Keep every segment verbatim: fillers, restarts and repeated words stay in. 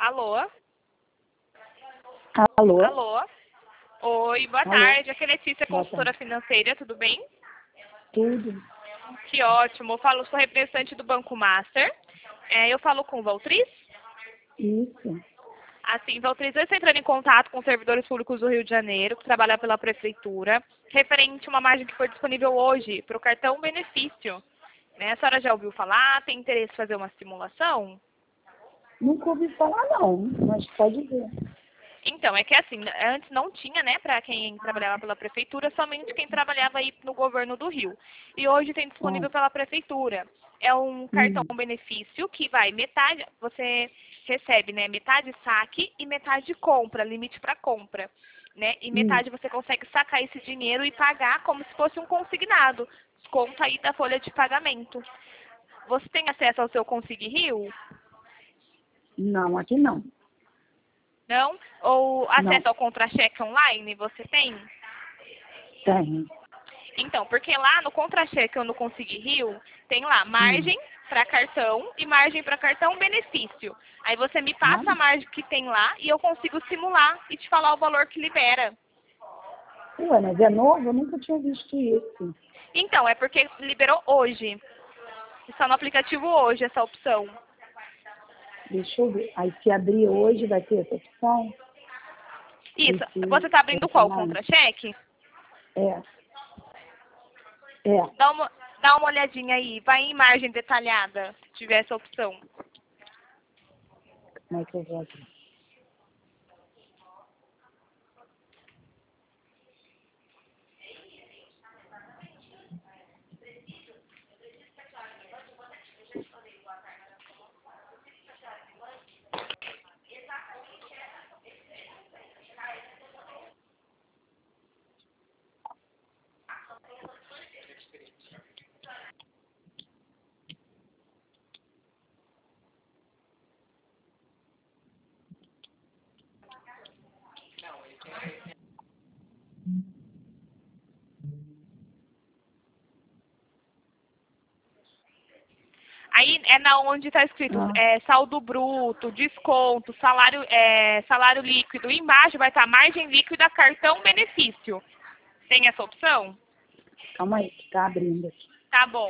Alô? Alô? Alô? Oi, boa Alô? tarde. Aqui é Letícia, Boa consultora tarde. financeira, tudo bem? Tudo? Que ótimo. Eu falo, sou representante do Banco Master. É, eu falo com Valtriz. Isso. Assim, Valtriz, eu estou entrando em contato com os servidores públicos do Rio de Janeiro, que trabalham pela Prefeitura, referente a uma margem que foi disponível hoje para o cartão benefício. Né? A senhora já ouviu falar? Tem interesse em fazer uma simulação? Nunca ouvi falar, não, mas pode ver. Então, é que assim, antes não tinha, né, para quem trabalhava pela prefeitura, somente quem trabalhava aí no governo do Rio. E hoje tem disponível Ah, pela prefeitura. É um cartão hum, benefício que vai metade, você recebe, né, metade saque e metade compra, limite para compra, né? E hum. metade você consegue sacar esse dinheiro e pagar como se fosse um consignado. Desconta aí da folha de pagamento. Você tem acesso ao seu Consigue Rio? Não, aqui não. Não? Ou Não, acesso ao contra-cheque online, você tem? tem. Então, porque lá no contra-cheque ou no Consigue Rio, tem lá Hum. margem para cartão e margem para cartão benefício. Aí você me Ah, passa a margem que tem lá e eu consigo simular e te falar o valor que libera. ué, mas é novo? Eu nunca tinha visto isso. Então, é porque liberou hoje. Está no aplicativo hoje essa opção. Deixa eu ver. Aí, se abrir hoje, vai ter essa opção? Isso. Você Esse está abrindo qual? O personagem? contra-cheque? É, é. Dá uma, dá uma olhadinha aí. Vai em margem detalhada, se tiver essa opção. Como é que eu vou abrir? Aí é na onde está escrito Ah, é, saldo bruto, desconto, salário, é, salário líquido. E embaixo vai estar margem líquida, cartão benefício. Tem essa opção? calma aí, que tá abrindo aqui. Tá bom.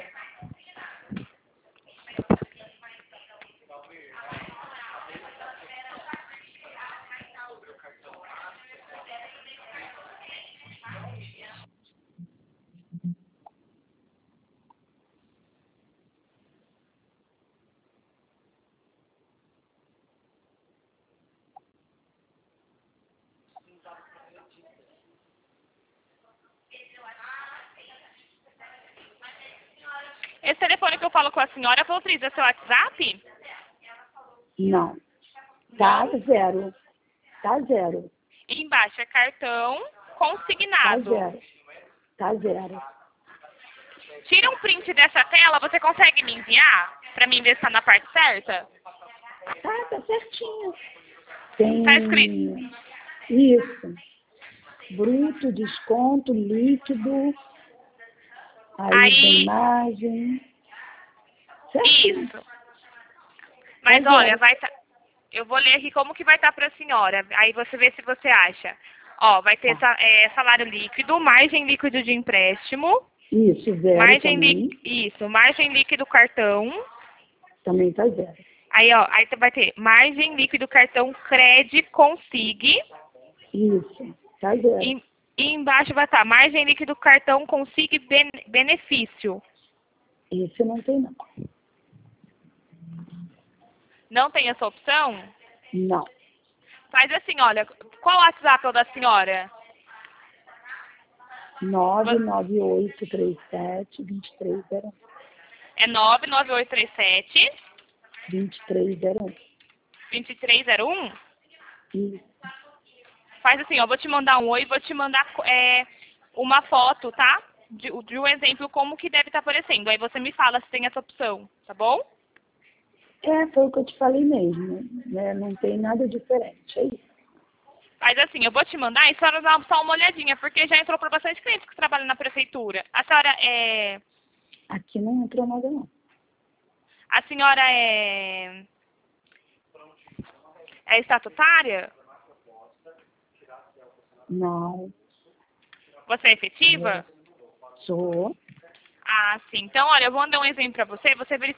Esse telefone que eu falo com a senhora, Valtriz, é seu WhatsApp? Não. Tá Não. zero. Tá zero. E embaixo é cartão Tá consignado. zero. Tá zero. Tira um print dessa tela, você consegue me enviar? Pra mim ver se tá na parte certa? Tá, tá certinho. Tá escrito. Tem isso. Bruto, desconto, líquido. Aí vem Aí, margem. Certinho. isso. Tá Mas olha, zero. vai tá. Eu vou ler aqui como que vai estar para a senhora. Aí você vê se você acha. Ó, vai ter Tá. sa- é, salário líquido, margem líquido de empréstimo, Isso, zero margem também. líquido, isso, margem líquido cartão. Também tá zero. Aí, ó, aí vai ter margem líquido cartão Cred Consig. Isso. Tá zero. E, e embaixo vai estar margem líquido cartão Consig ben, benefício. Esse não tem não. Não tem essa opção? Não. Faz assim, olha, qual o WhatsApp é o da senhora? nove Vo- nove oito três sete, dois três zero um. É nove nove oito três sete, dois três zero um. dois três zero um. Isso. Faz assim, ó, vou te mandar um oi e vou te mandar é, uma foto, tá? De, de um exemplo como que deve estar aparecendo. Aí você me fala se tem essa opção, tá bom? É, foi o que eu te falei mesmo. Né? Não tem nada diferente. É isso. Faz assim, eu vou te mandar e a senhora dá só uma olhadinha, porque já entrou para bastante clientes que trabalham na prefeitura. A senhora é... Aqui não entrou nada não. A senhora é... é estatutária? Não. Você é efetiva? Sou. Ah, sim. Então, olha, eu vou dar um exemplo para você. Você verifica